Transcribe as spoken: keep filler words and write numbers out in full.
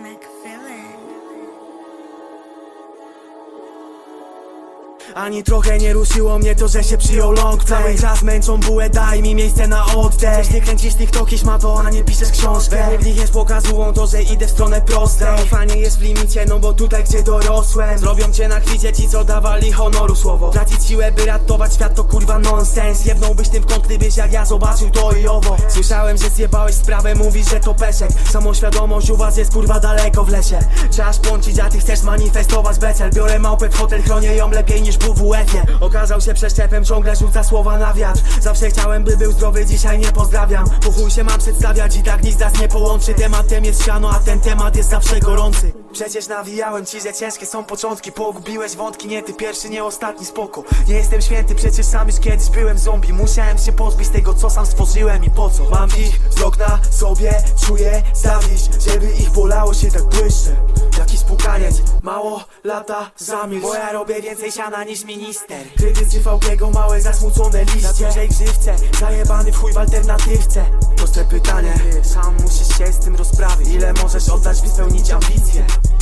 Ani trochę nie ruszyło mnie to, że się przyjął long play. Cały czas męczą bułę, daj mi miejsce na oddech. Coś ty kręcisz TikToki szmato, a nie piszesz książkę. We mnie jest pokazują to, że idę w stronę prostej. Zaufanie jest w limicie, no bo tutaj gdzie dorosłem zrobią cię na kwicie ci co dawali honoru słowo. Tracić siłę by ratować świat to kurwa nonsens. Jebnąłbyś tym w kąt gdybyś jak ja zobaczył to i owo. Słyszałem, że zjebałeś sprawę, mówisz, że to peszek. Samoświadomość u was jest kurwa daleko w lesie. Trzeba szpącić, a ty chcesz manifestować becel. Biorę małpę w hotel, chronię ją lepiej niż W W F-ie. Okazał się przeszczepem, ciągle rzuca słowa na wiatr. Zawsze chciałem by był zdrowy, dzisiaj nie pozdrawiam. Po chuj się mam przedstawiać i tak nic nas nie połączy. Tematem jest siano, a ten temat jest zawsze gorący. Przecież nawijałem ci, że ciężkie są początki. Pogubiłeś wątki, nie ty pierwszy, nie ostatni, spoko. Nie jestem święty, przecież sam już kiedyś byłem zombie. Musiałem się pozbyć tego, co sam stworzyłem i po co. Mam ich wzrok na sobie, czuję zawiść, żeby ich bolało się tak błyszcze. Jakiś pukaniec, mało lata zamilcz, bo ja robię więcej siana niż minister. Krytycy Fałkiego, małe zasmucone liście. Na dłużej grzywce, zajebany w chuj w alternatywce. Proste pytanie, sam musisz się z tym rozprawić. Ile możesz oddać, by spełnić ambicje?